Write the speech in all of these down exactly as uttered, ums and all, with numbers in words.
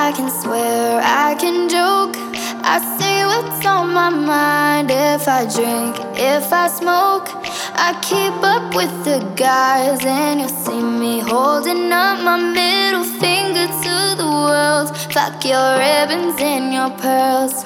I can swear, I can joke, I say what's on my mind. If I drink, if I smoke, I keep up with the guys. And you'll see me holding up my middle finger to the world. Fuck your ribbons and your pearls,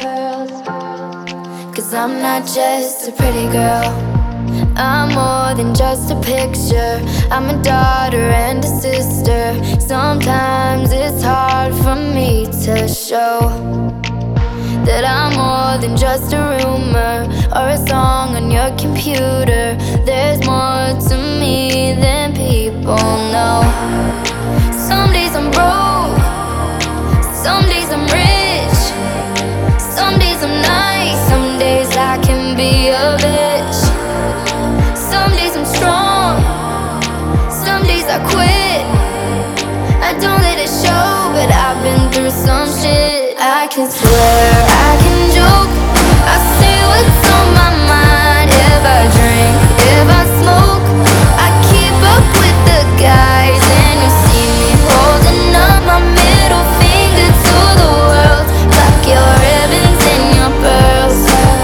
cause I'm not just a pretty girl, I'm more than just a picture. I'm a daughter and a sister. Sometimes it's hard for me to show that I'm more than just a rumor or a song on your computer. There's more to me than people know. Some days I'm broke, some days I'm rich, some days I'm nice, some days I can be a bitch. Some days I'm strong, some days I quit. I don't let it show, but I've been through some shit. I can swear, I can joke, I say what's on my mind. If I drink, if I smoke, I keep up with the guys. And you see me holding up my middle finger to the world. Fuck your ribbons and your pearls,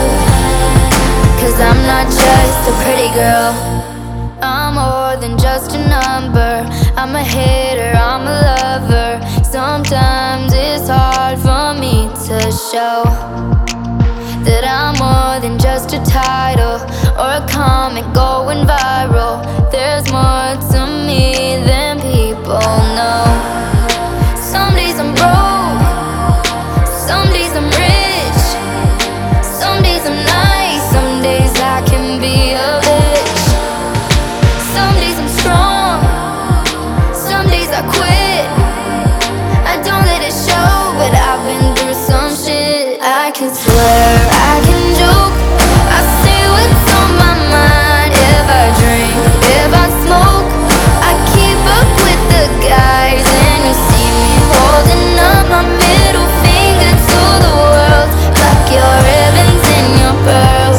cause I'm not just a pretty girl, I'm more than just a number. I'm a hater, I'm a lover. Sometimes it's hard for me to show that I'm more than just a title or a comment going viral. There's more to me than people know. Some days I'm broke, some days I'm rich, some days I'm nice, some days I can be a bitch. Some days I'm strong, some days I quit. I don't let it show, but I've been through some shit. I can swear, I can joke, I say what's on my mind. If I drink, if I smoke, I keep up with the guys. And you see me holding up my middle finger to the world. Fuck your ribbons and your pearls,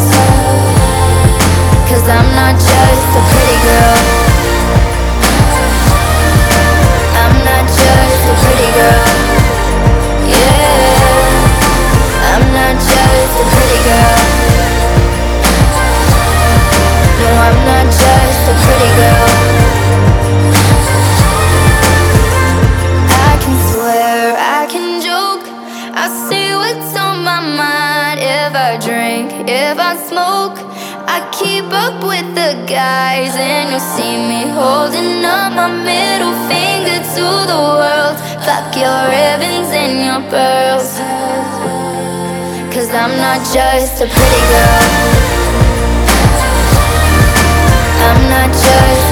cause I'm not just a pretty girl, I'm not just a pretty girl. Yeah, I'm not just a pretty girl. No, I'm not just a pretty girl. I can swear, I can joke, I say what's on my mind. If I drink, if I smoke, I keep up with the guys. And you'll see me holding up my middle finger to the world. Fuck your ribbons and your pearls, cause I'm not just a pretty girl, I'm not just